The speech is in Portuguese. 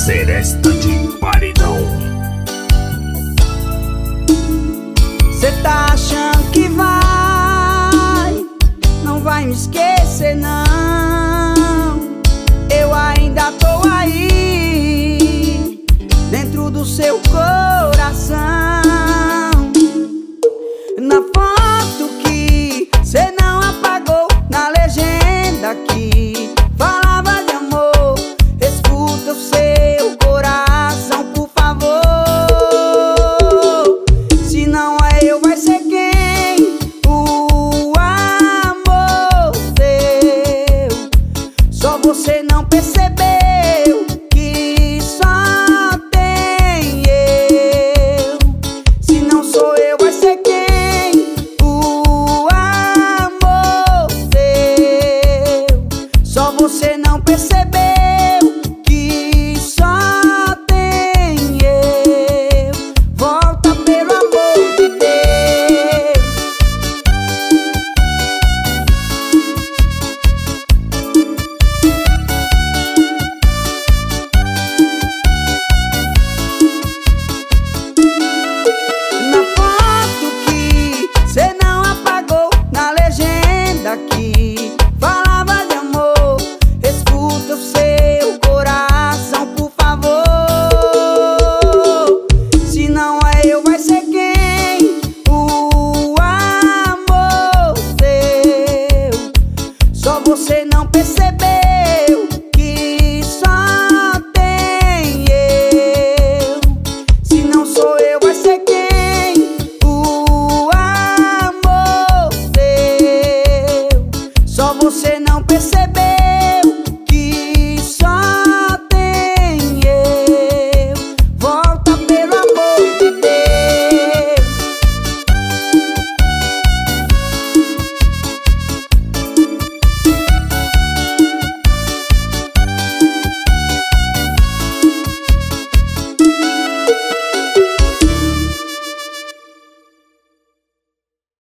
Seresta de Paredão. Cê tá achando que não vai me esquecer não. Eu ainda tô aí, dentro do seu coração. Na foto que cê não apagou, na legenda que falava de amor, escuta o seu coração, por favor. Se não é eu, vai ser quem? O amor seu. Só você não percebeu.